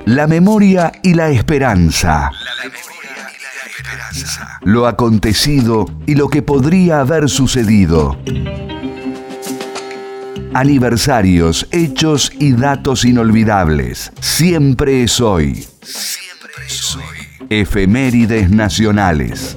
La memoria y la esperanza. Lo acontecido y lo que podría haber sucedido. Aniversarios, hechos y datos inolvidables. Siempre es hoy. Siempre es hoy. Efemérides nacionales.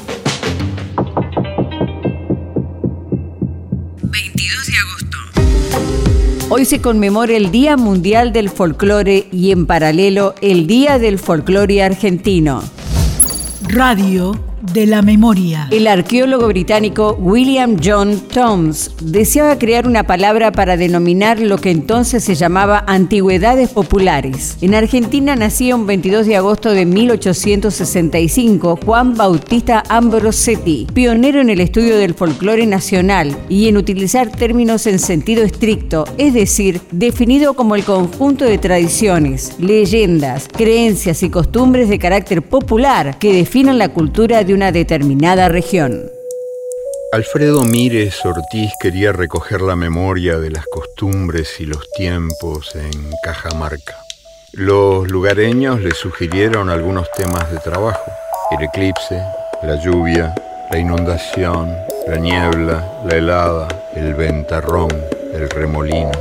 22 de agosto. Hoy se conmemora el Día Mundial del Folclore y en paralelo el Día del Folclore Argentino. Radio de la memoria. El arqueólogo británico William John Toms deseaba crear una palabra para denominar lo que entonces se llamaba antigüedades populares. En Argentina nacía un 22 de agosto de 1865 Juan Bautista Ambrosetti, pionero en el estudio del folclore nacional y en utilizar términos en sentido estricto, es decir, definido como el conjunto de tradiciones, leyendas, creencias y costumbres de carácter popular que definen la cultura de una determinada región. Alfredo Mírez Ortiz quería recoger la memoria de las costumbres y los tiempos en Cajamarca. Los lugareños le sugirieron algunos temas de trabajo: el eclipse, la lluvia, la inundación, la niebla, la helada, el ventarrón, el remolino.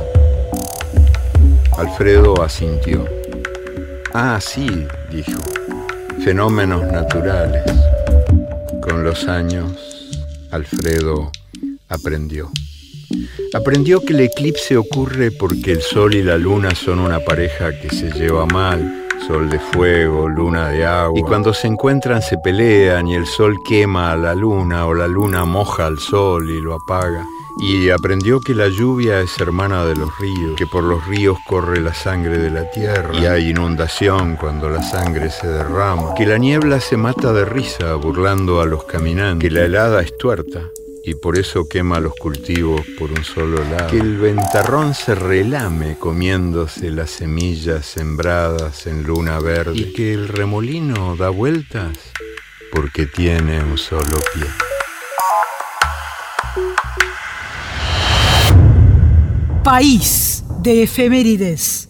Alfredo asintió. Ah, sí, dijo, fenómenos naturales. Con los años, Alfredo aprendió. Aprendió que el eclipse ocurre porque el sol y la luna son una pareja que se lleva mal, sol de fuego, luna de agua, y cuando se encuentran se pelean y el sol quema a la luna o la luna moja al sol y lo apaga. Y aprendió que la lluvia es hermana de los ríos, que por los ríos corre la sangre de la tierra y hay inundación cuando la sangre se derrama, que la niebla se mata de risa burlando a los caminantes, que la helada es tuerta y por eso quema los cultivos por un solo lado, que el ventarrón se relame comiéndose las semillas sembradas en luna verde y que el remolino da vueltas porque tiene un solo pie. País de efemérides.